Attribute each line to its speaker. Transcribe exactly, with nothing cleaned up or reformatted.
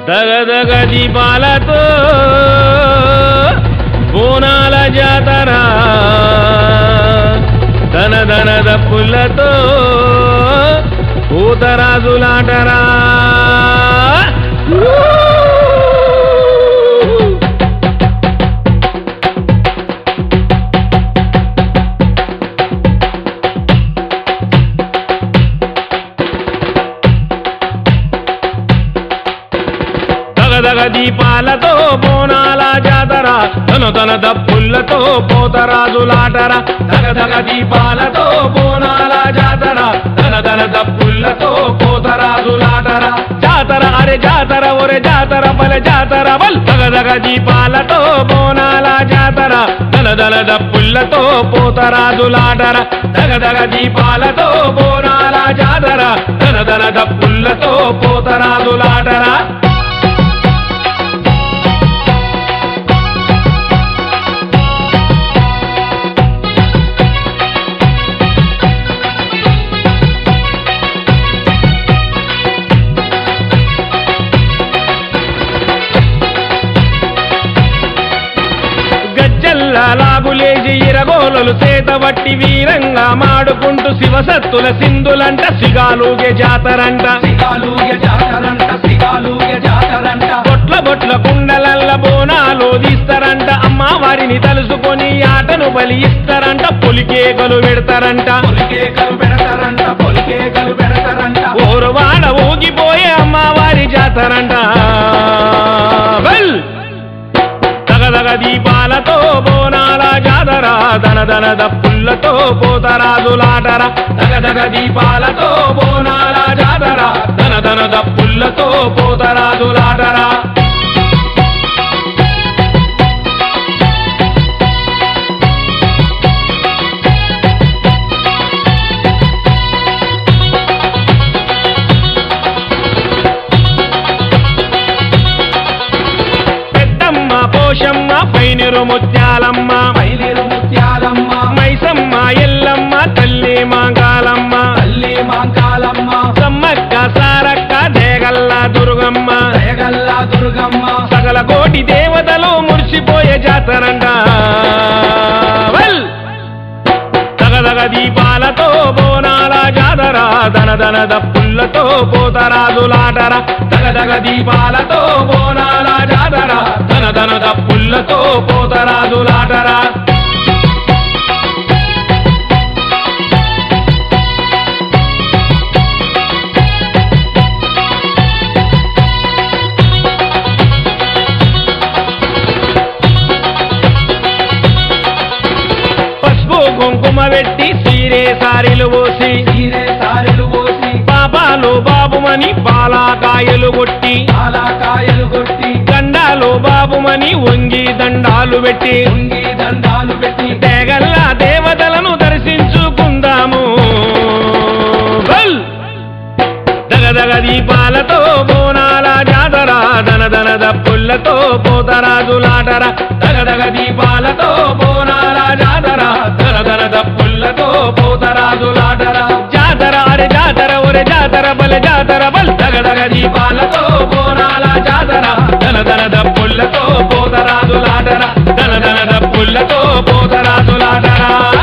Speaker 1: దగదగ దీపాలతో బోనాల జాతర ధన ధన దప్పులతో పూతరాజులాటరా దగదగ దీపాలతో బోనాల జాతర తన తన దప్పులతో పోతరాజులాటర దగదగ దీపాలతో బోనాల జాతర తన తన దప్పులతో పోతరాజులాటర జాతర అరే జాతర ఒరే జాతర బల జాతర బల్ దగదగ దీపాలతో బోనాల జాతర తన తన దప్పులతో పోతరాజులాటర దగదగ దీపాలతో బోనాల జాతర తన తన దప్పులతో పోతరాజులాటర లాగులేసి ఇరగోలలు చేతబట్టి వీరంగా మాడుకుంటూ శివసత్తుల సింధులంట సిగాలుగే జాతరంట
Speaker 2: సిగాలుగే జాతరంట సిగాలుగే జాతరంట
Speaker 1: బొట్ల బొట్ల కుండలల్ల బోనాలు తీస్తారంట అమ్మవారిని తలుసుకొని ఆటను బలి ఇస్తారంట పొలికేకలు పెడతారంట
Speaker 2: పొలికేకలు పెడతారంట పొలికేకలు పెడతారంట
Speaker 1: ఓరువాడ ఊగిపోయే అమ్మవారి జాతరంట దగదగ దీపాలతో బోనాల జాతర ధన ధన దప్పులతో పోతరాజులాటర దగదగ దీపాలతో బోనాల జాతర ధన ధన దప్పులతో పోతరాజులాటర పోషమ్మ పైనిరు ముత్యాలమ్మ
Speaker 2: మైలేరు ముత్యాలమ్మ
Speaker 1: మైసమ్మ ఎల్లమ్మ తల్లి మాంకాలమ్మ
Speaker 2: తల్లి మాంకాలమ్మ
Speaker 1: సమ్మక్క సారక్క దేగల్ల దుర్గమ్మ
Speaker 2: దేగల్ల దుర్గమ్మ
Speaker 1: సకల కోటి దేవతలు మురిసిపోయే జాతరంట దగదగ దీపాలతో బోనాల జాతర ధన ధన దప్పులతో పోతరాజులాటర దగదగ దీపాలతో బోనాల జాతర ధన ధన దప్పులతో పోతరాజులాటర కుంకుమ పెట్టి సీరే సారీలు పోసి
Speaker 2: సీరే సారెలు పోసి
Speaker 1: పాపాలు బాబుమని పాలాకాయలు కొట్టి
Speaker 2: పాలాకాయలు కొట్టి
Speaker 1: దండాలు బాబుమని వంగి దండాలు పెట్టి
Speaker 2: ఉంగి దండాలు పెట్టి
Speaker 1: దేగల్ల దేవతలను దర్శించుకుందాము దగదగ దీపాలతో బోనాల జాతర ధన ధన దప్పులతో పోతరాజులాటర దగదగ దీపాలతో బోనాల జాతర ధన ధన దప్పులతో పోతరాజులాటర జాతర అరే జాతర ఒరే జాతర బల జాతర బల్ దగదగ దీపాలతో బోనాల జాతర ధన ధన దప్పులతో పోతరాజులాటర ధన ధన దప్పులతో పోతరాజులాటర